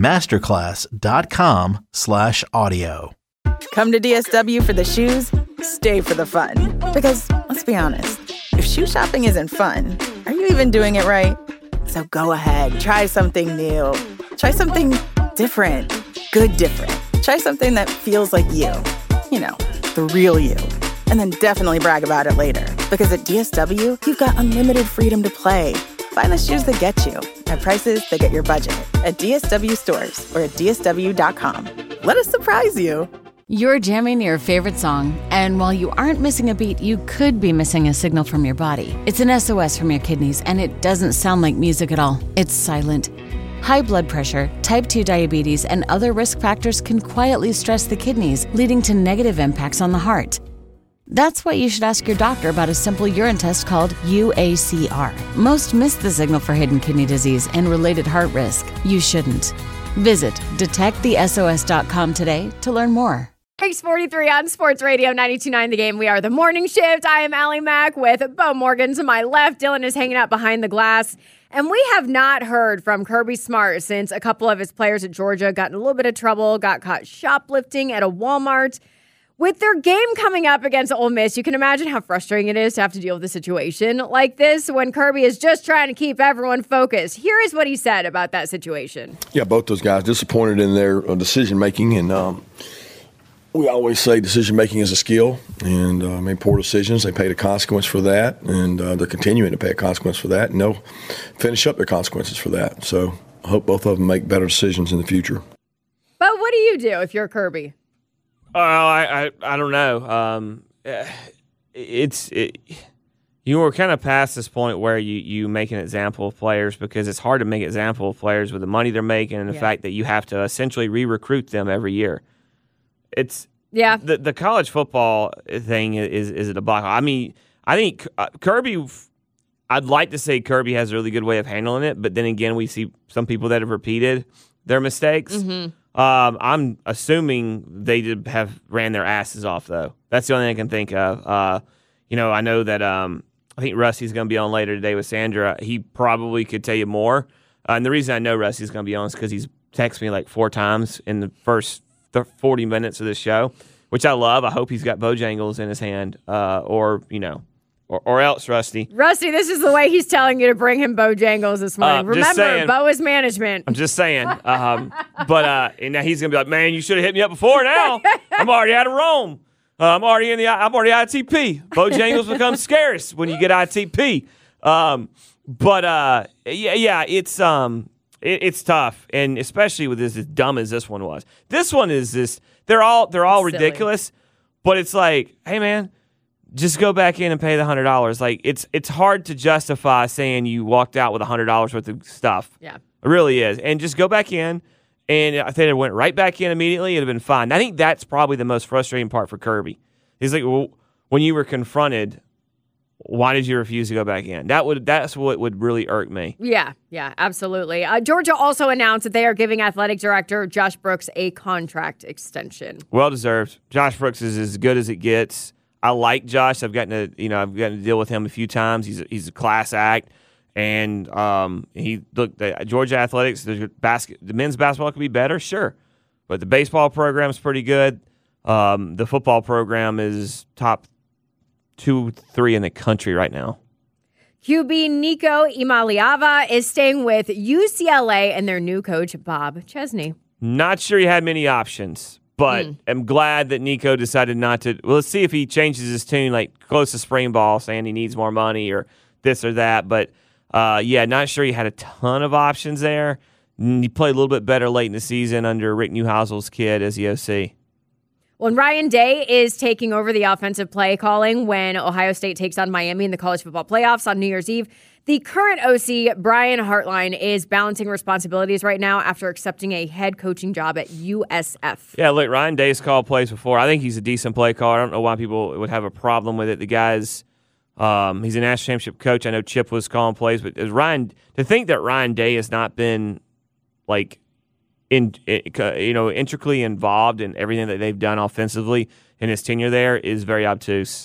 Masterclass.com slash audio. Come to D S W for the shoes, stay for the fun. Because, let's be honest, if shoe shopping isn't fun, are you even doing it right? So go ahead, try something new. Try something different. Good different. Try something that feels like you. You know, the real you. And then definitely brag about it later. Because at D S W, you've got unlimited freedom to play. Find the shoes that get you at prices that get your budget at D S W stores or at D S W dot com. Let us surprise you. You're jamming to your favorite song, and while you aren't missing a beat, you could be missing a signal from your body. It's an S O S from your kidneys, and it doesn't sound like music at all. It's silent. High blood pressure, type two diabetes, and other risk factors can quietly stress the kidneys, leading to negative impacts on the heart. That's why you should ask your doctor about a simple urine test called U A C R. Most miss the signal for hidden kidney disease and related heart risk. You shouldn't. Visit detect the S O S dot com today to learn more. six forty-three on Sports Radio ninety-two point nine The Game. We are the morning shift. I am Allie Mack with Bo Morgan to my left. Dylan is hanging out behind the glass. And we have not heard from Kirby Smart since a couple of his players at Georgia got in a little bit of trouble, got caught shoplifting at a Walmart. With their game coming up against Ole Miss, you can imagine how frustrating it is to have to deal with a situation like this when Kirby is just trying to keep everyone focused. Here is what he said about that situation. Yeah, both those guys disappointed in their uh, decision making, and um, we always say decision making is a skill, and uh, made poor decisions. They paid a consequence for that, and uh, they're continuing to pay a consequence for that, and they'll finish up their consequences for that. So I hope both of them make better decisions in the future. But what do you do if you're Kirby? Oh, I, I, I don't know. Um, it's it, you were kind of past this point where you, you make an example of players because it's hard to make an example of players with the money they're making and the Yeah. fact that you have to essentially re-recruit them every year. It's yeah. The the college football thing is is a debacle. I mean, I think uh, Kirby. I'd like to say Kirby has a really good way of handling it, but then again, we see some people that have repeated their mistakes. Mm-hmm. Um, I'm assuming they did have ran their asses off, though. That's the only thing I can think of. Uh, you know, I know that um, I think Rusty's going to be on later today with Sandra. He probably could tell you more. Uh, and the reason I know Rusty's going to be on is because he's texted me like four times in the first th- forty minutes of this show, which I love. I hope he's got Bojangles in his hand, uh, or, you know, Or, or else, Rusty. Rusty, this is the way he's telling you to bring him Bojangles this morning. Uh, just Remember, saying. Bo is management. I'm just saying. Um, but uh, and now he's gonna be like, man, you should have hit me up before. Now I'm already out of Rome. Uh, I'm already in the. I'm already I T P. Bojangles become scarce when you get I T P. Um, but uh, yeah, yeah, it's um, it, it's tough, and especially with this as dumb as this one was. This one is this. They're all they're all It's ridiculous, silly. but it's like, hey, man. Just go back in and pay the hundred dollars. Like it's it's hard to justify saying you walked out with a hundred dollars worth of stuff. Yeah, it really is. And just go back in, and I think it went right back in immediately. It'd have been fine. I think that's probably the most frustrating part for Kirby. He's like, well, when you were confronted, why did you refuse to go back in? That would that's what would really irk me. Yeah, yeah, absolutely. Uh, Georgia also announced that they are giving athletic director Josh Brooks a contract extension. Well deserved. Josh Brooks is as good as it gets. I like Josh. I've gotten to you know I've gotten to deal with him a few times. He's a, he's a class act, and um, he look the Georgia athletics. The basket, the men's basketball could be better, sure, but the baseball program is pretty good. Um, the football program is top two, three in the country right now. Q B Nico Imaliava is staying with U C L A and their new coach Bob Chesney. Not sure he had many options. But Mm. I'm glad that Nico decided not to. Well, let's see if he changes his tune, like close to spring ball, saying he needs more money or this or that. But uh, yeah, not sure he had a ton of options there. He played a little bit better late in the season under Rick Neuhausel's kid as the O C. Well, Ryan Day is taking over the offensive play calling when Ohio State takes on Miami in the college football playoffs on New Year's Eve. The current O C, Brian Hartline, is balancing responsibilities right now after accepting a head coaching job at U S F. Yeah, look, Ryan Day's called plays before. I think he's a decent play caller. I don't know why people would have a problem with it. The guy's, um, he's a national championship coach. I know Chip was calling plays, but as Ryan, to think that Ryan Day has not been, like, in, you know, intricately involved in everything that they've done offensively in his tenure there is very obtuse.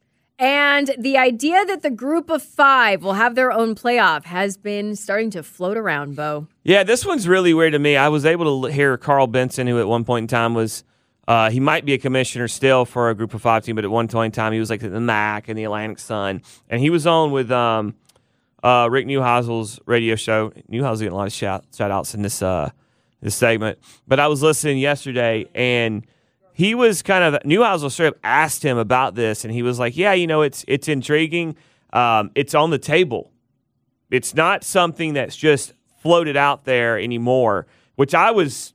And the idea that the group of five will have their own playoff has been starting to float around, Bo. Yeah, this one's really weird to me. I was able to hear Carl Benson, who at one point in time was, uh, he might be a commissioner still for a group of five team, but at one point in time he was like the M A C and the Atlantic Sun. And he was on with um, uh, Rick Neuhausel's radio show. Neuhausel's getting a lot of shout, shout outs in this, uh, this segment. But I was listening yesterday, and he was kind of, Neuhausel sort of asked him about this, and he was like, yeah, you know, it's it's intriguing. Um, it's on the table. It's not something that's just floated out there anymore, which I was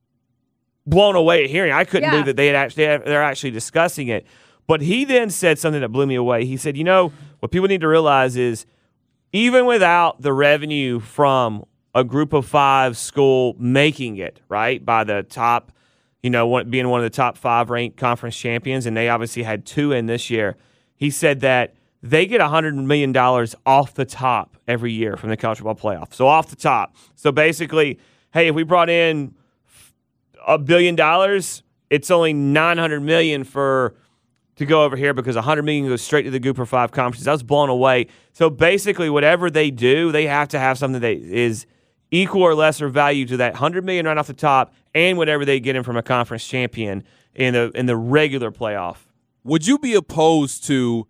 blown away at hearing. I couldn't Yeah. believe that they had actually, they're actually discussing it. But he then said something that blew me away. He said, you know, what people need to realize is even without the revenue from a group of five school making it, right, by the top, you know, one, being one of the top five ranked conference champions, and they obviously had two in this year. He said that they get one hundred million dollars off the top every year from the college football playoff. So off the top. So basically, hey, if we brought in a billion dollars, it's only nine hundred million dollars for to go over here because one hundred million dollars goes straight to the group of five conferences. I was blown away. So basically, whatever they do, they have to have something that is equal or lesser value to that one hundred million dollars right off the top and whatever they get in from a conference champion in the in the regular playoff. Would you be opposed to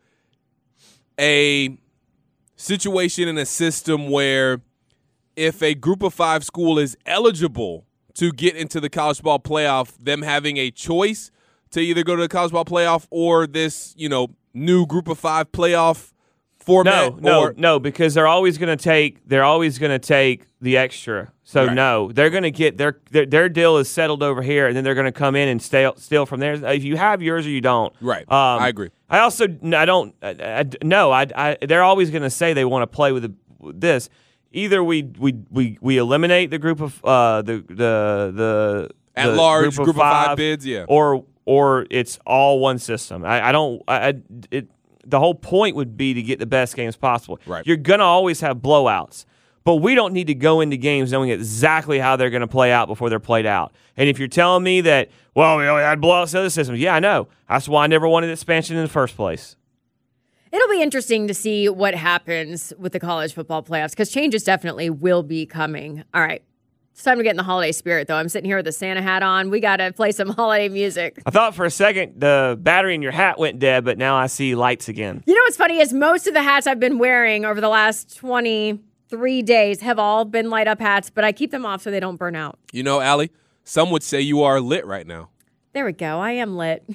a situation in a system where if a group of five school is eligible to get into the college ball playoff, them having a choice to either go to the college ball playoff or this, you know, new group of five playoff format? No, no, or- no, because they're always going to take they're always going to take the extra. So Right. no, they're going to get their, their their deal is settled over here, and then they're going to come in and steal steal from there. If you have yours or you don't, Right. Um, I agree. I also I don't I, I, no I, I they're always going to say they want to play with, the, with this. Either we we, we we eliminate the group of uh the the the At the large group of five bids, yeah. or or it's all one system. I, I don't. I, I it. The whole point would be to get the best games possible. Right. You're gonna always have blowouts, but we don't need to go into games knowing exactly how they're gonna play out before they're played out. And if you're telling me that, well, we only had blowouts in other systems, yeah, I know. That's why I never wanted expansion in the first place. It'll be interesting to see what happens with the college football playoffs because changes definitely will be coming. All right. It's time to get in the holiday spirit, though. I'm sitting here with a Santa hat on. We got to play some holiday music. I thought for a second the battery in your hat went dead, but now I see lights again. You know what's funny is most of the hats I've been wearing over the last twenty-three days have all been light up hats, but I keep them off so they don't burn out. You know, Allie, some would say you are lit right now. There we go. I am lit.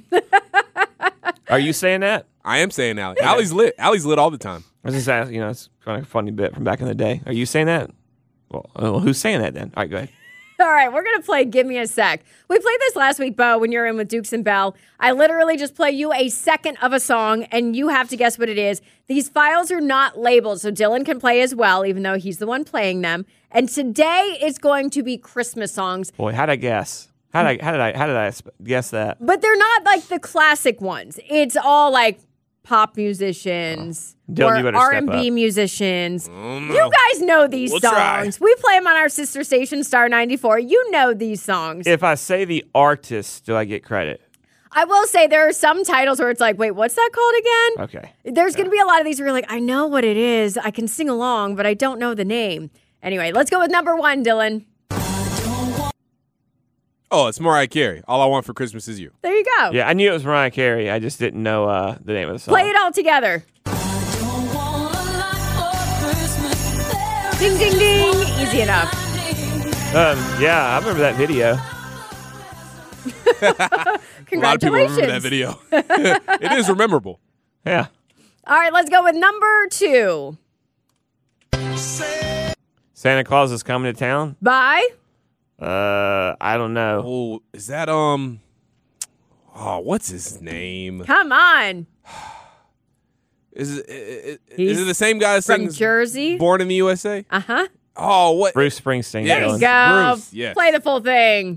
Are you saying that? I am saying Allie. Allie's lit. Allie's lit all the time. I was just asking, you know, it's kind of a funny bit from back in the day. Are you saying that? Well, well who's saying that then? All right, go ahead. All right, we're going to play Give Me a Sec. We played this last week, Bo, when you're in with Dukes and Bell. I literally just play you a second of a song, and you have to guess what it is. These files are not labeled, so Dylan can play as well, even though he's the one playing them. And today it's going to be Christmas songs. Boy, how'd I guess? How did I, how did I, how did I guess that? But they're not like the classic ones. It's all like pop musicians Oh. Dylan, you or better R step and B up. musicians. no. You guys know these We'll try. songs. We play them on our sister station, Star ninety-four. You know these songs. If I say the artist, do I get credit? I will say there are some titles where it's like, wait, what's that called again? Okay. There's going to be a lot of these where you're like, I know what it is. I can sing along, but I don't know the name. Anyway, let's go with number one, Dylan. Oh, it's Mariah Carey. All I Want for Christmas Is You. There you go. Yeah, I knew it was Mariah Carey. I just didn't know uh, the name of the song. Play it all together. Ding, ding, ding. Easy enough. Um, yeah, I remember that video. A lot of people remember that Congratulations. video. It is memorable. Yeah. All right, let's go with number two. Santa Claus is coming to town. Bye. Uh, I don't know. Oh, is that um? Oh, what's his name? Come on. Is it, is, He's is it the same guy that from sings Jersey. Born in the U S A? Uh huh. Oh, what? Bruce Springsteen. Yes. There you Dylan. go. Bruce, yes. Play the full thing.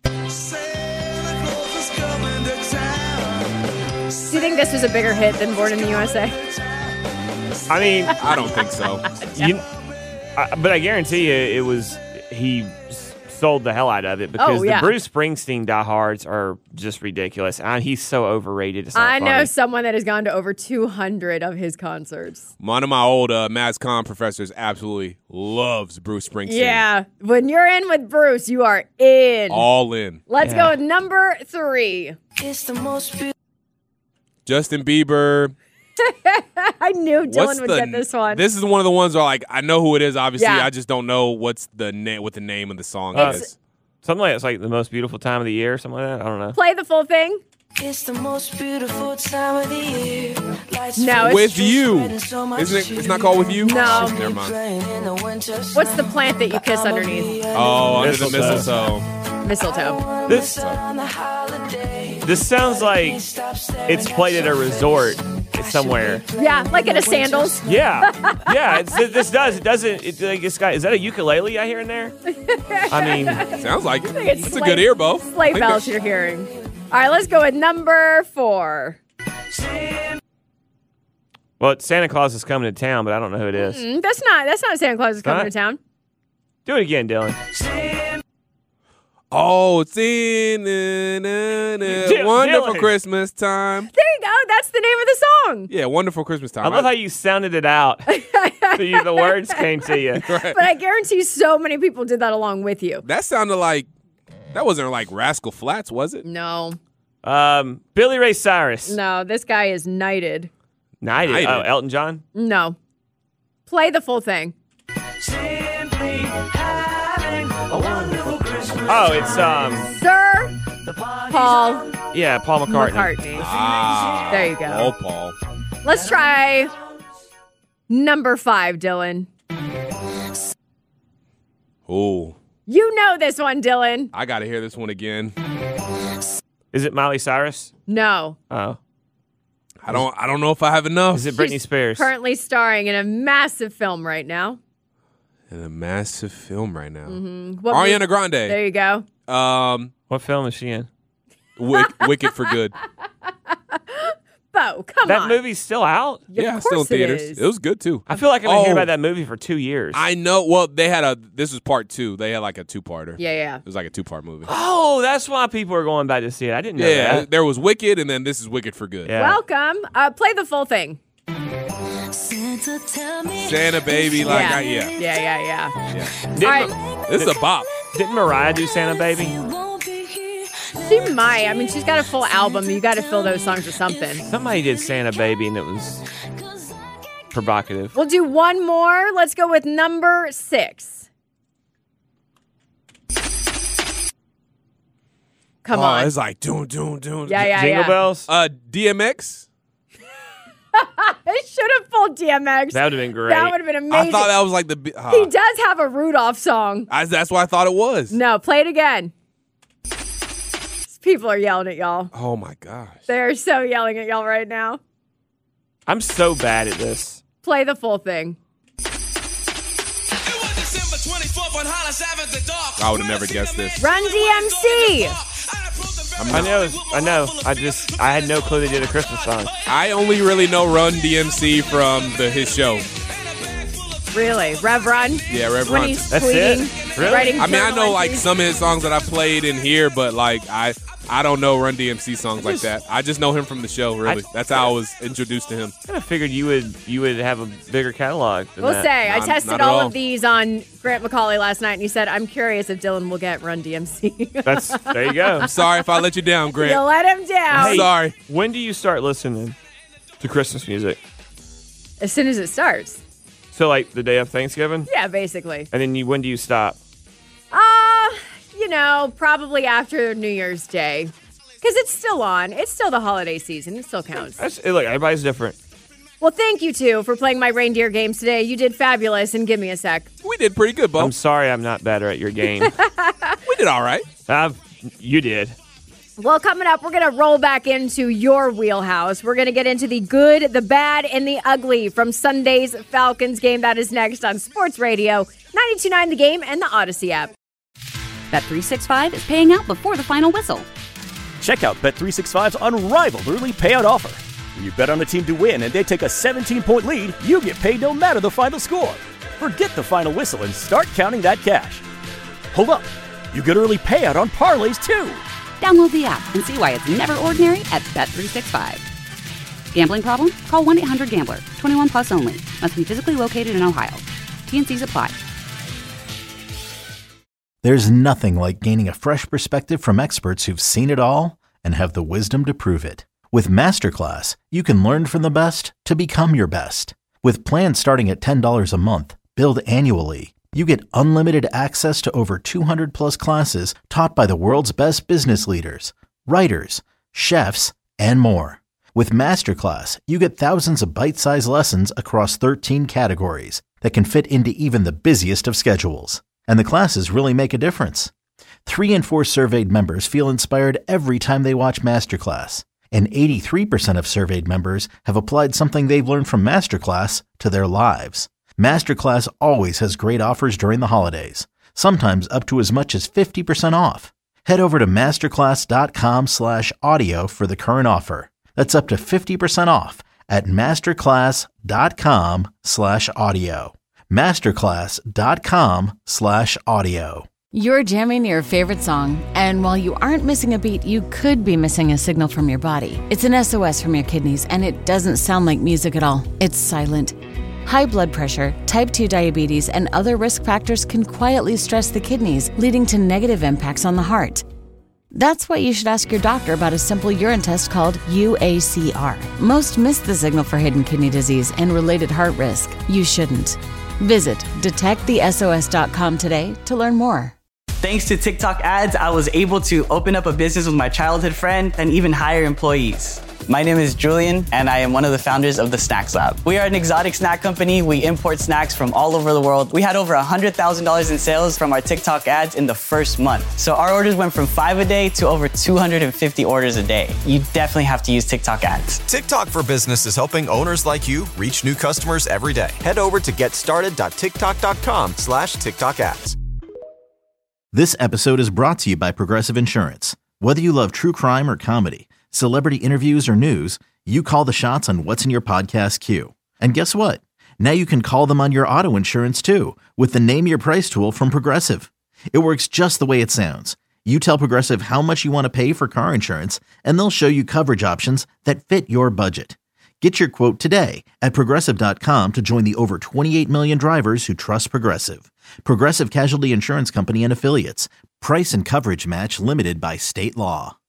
Do you think this was a bigger hit than Born in the U S A? I mean, I don't think so. you, I, but I guarantee you, it was he s- sold the hell out of it because Oh, yeah. the Bruce Springsteen diehards are just ridiculous. I, he's so overrated. It's not I know funny. someone that has gone to over two hundred of his concerts. One of my old uh, Mass Comm professors absolutely loves Bruce Springsteen. Yeah. When you're in with Bruce, you are in. All in. Let's Yeah. go with number three. It's the most beautiful. Justin Bieber. I knew Dylan What's would the- get this one. This is one of the ones where like I know who it is. Obviously, Yeah. I just don't know what's the name. What the name of the song Uh, is. Something like it's like the most beautiful time of the year, or something like that. I don't know. Play the full thing. It's the most beautiful time of the year. Lights No, it's- With you, spreading so much isn't it? It's not called With You. No. Never mind. playing in the winter What's the plant that you kiss underneath? Oh, under the Mistletoe. mistletoe. Mistletoe. This this sounds like it's played at a resort somewhere. Yeah, like in a sandals. Yeah, yeah. It's, this does. It doesn't. It, like this guy. Is that a ukulele I hear in there? I mean, Sounds like it. It's It's a sleigh- good ear, Bo. Sleigh bells you're hearing. All right, let's go with number four. well, it's Santa Claus is coming to town, but I don't know who it is. Mm, that's not that's not Santa Claus is coming Not? to town. Do it again, Dylan. Oh, it's in uh, na, na, Dylan. wonderful Dylan. Christmas time. There you go. That's the name of the song. Yeah, wonderful Christmas time. I love how you sounded it out. the, the words came to you. But I guarantee so many people did that along with you. That sounded like, that wasn't like Rascal Flatts, was it? No. Um, Billy Ray Cyrus. No, this guy is knighted. Knighted? Knighted. Oh, Elton John? No. Play the full thing. Oh, it's, um, Sir Paul yeah, Paul McCartney. McCartney. Ah. There you go. Oh, Paul. Let's try number five, Dylan. Oh. You know this one, Dylan. I got to hear this one again. Is it Miley Cyrus? No. Oh. I don't I don't know if I have enough. Is it Britney She's Spears? Currently starring in a massive film right now. In a massive film right now. Mm-hmm. What Ariana movie- Grande. There you go. Um, What film is she in? Wick, Wicked for Good. Bo, come that on. movie's still out? Yeah, still in course it theaters. is. It was good too. I feel like I've been Oh. hearing about that movie for two years. I know. Well, they had a. This was part two. They had like a two-parter. Yeah, yeah. It was like a two-part movie. Oh, that's why people are going back to see it. I didn't know Yeah, that. there was Wicked, and then this is Wicked for Good. Yeah. Welcome. Uh, play the full thing. Santa Baby, like yeah. I, yeah, yeah, yeah, yeah. yeah. Didn't, All right. Ma- This is a bop. didn't Mariah do Santa Baby? She might. I mean, she's got a full album. You got to fill those songs with something. Somebody did Santa Baby, and it was provocative. We'll do one more. Let's go with number six. Come oh, on. it's like doom, doom, doom. Yeah, yeah, Jingle yeah. Bells? Uh, D M X. I should have pulled D M X. That would have been great. That would have been amazing. I thought that was like the. bi- Uh, He does have a Rudolph song. I, that's what I thought it was. No, play it again. People are yelling at y'all. Oh my gosh. They're so yelling at y'all right now. I'm so bad at this. Play the full thing. I would have never guessed this. Run D M C. I know. I know. I just, I had no clue they did a Christmas song. I only really know Run D M C from the his show. Really? Rev Run? Yeah, Rev When Run. he's That's tweeting, it? Really? writing I mean, I know journal like entries. some of his songs that I played in here, but like I I don't know Run D M C songs like that. I just know him from the show. Really, I- that's how I was introduced to him. I kind of figured you would, you would have a bigger catalog than We'll that. say, I Not- tested not at all all. of these on Grant McCauley last night, and he said, I'm curious if Dylan will get Run D M C. That's, there you go. I'm sorry if I let you down, You Grant. let him down. I'm sorry. When do you start listening to Christmas music? As soon as it starts. So like the day of Thanksgiving? Yeah, basically. And then you, when do you stop? Uh, you know, probably after New Year's Day. Because it's still on. It's still the holiday season. It still counts. That's, look, everybody's different. Well, thank you, too, for playing my reindeer games today. You did fabulous, and give me a sec. We did pretty good, Bo. I'm sorry I'm not better at your game. We did all right. I've, you did. Well, coming up, we're going to roll back into your wheelhouse. We're going to get into the good, the bad, and the ugly from Sunday's Falcons game. That is next on Sports Radio, ninety-two point nine The Game and the Odyssey app. Bet three sixty-five is paying out before the final whistle. Check out Bet three sixty-five's unrivaled early payout offer. When you bet on a team to win and they take a seventeen-point lead, you get paid no matter the final score. Forget the final whistle and start counting that cash. Hold up. You get early payout on parlays, too. Download the app and see why it's never ordinary at Bet three sixty-five. Gambling problem? Call one eight hundred gambler. twenty-one plus only. Must be physically located in Ohio. T N Cs apply. There's nothing like gaining a fresh perspective from experts who've seen it all and have the wisdom to prove it. With Masterclass, you can learn from the best to become your best. With plans starting at ten dollars a month, billed annually, you get unlimited access to over two hundred plus classes taught by the world's best business leaders, writers, chefs, and more. With Masterclass, you get thousands of bite-sized lessons across thirteen categories that can fit into even the busiest of schedules. And the classes really make a difference. Three in four surveyed members feel inspired every time they watch Masterclass. And eighty-three percent of surveyed members have applied something they've learned from Masterclass to their lives. Masterclass always has great offers during the holidays, sometimes up to as much as fifty percent off. Head over to masterclass.com slash audio for the current offer. That's up to fifty percent off at masterclass.com slash audio. Masterclass.com slash audio. You're jamming your favorite song, and while you aren't missing a beat, you could be missing a signal from your body. It's an S O S from your kidneys, and it doesn't sound like music at all. It's silent. High blood pressure, type two diabetes, and other risk factors can quietly stress the kidneys, leading to negative impacts on the heart. That's why you should ask your doctor about a simple urine test called U A C R. Most miss the signal for hidden kidney disease and related heart risk. You shouldn't. Visit detect the S O S dot com today to learn more. Thanks to TikTok ads, I was able to open up a business with my childhood friend and even hire employees. My name is Julian, and I am one of the founders of the Snacks Lab. We are an exotic snack company. We import snacks from all over the world. We had over one hundred thousand dollars in sales from our TikTok ads in the first month. So our orders went from five a day to over two hundred fifty orders a day. You definitely have to use TikTok ads. TikTok for Business is helping owners like you reach new customers every day. Head over to getstarted.tiktok.com slash TikTok ads. This episode is brought to you by Progressive Insurance. Whether you love true crime or comedy, celebrity interviews or news, you call the shots on what's in your podcast queue. And guess what? Now you can call them on your auto insurance too with the Name Your Price tool from Progressive. It works just the way it sounds. You tell Progressive how much you want to pay for car insurance, and they'll show you coverage options that fit your budget. Get your quote today at Progressive dot com to join the over twenty-eight million drivers who trust Progressive. Progressive Casualty Insurance Company and Affiliates. Price and coverage match limited by state law.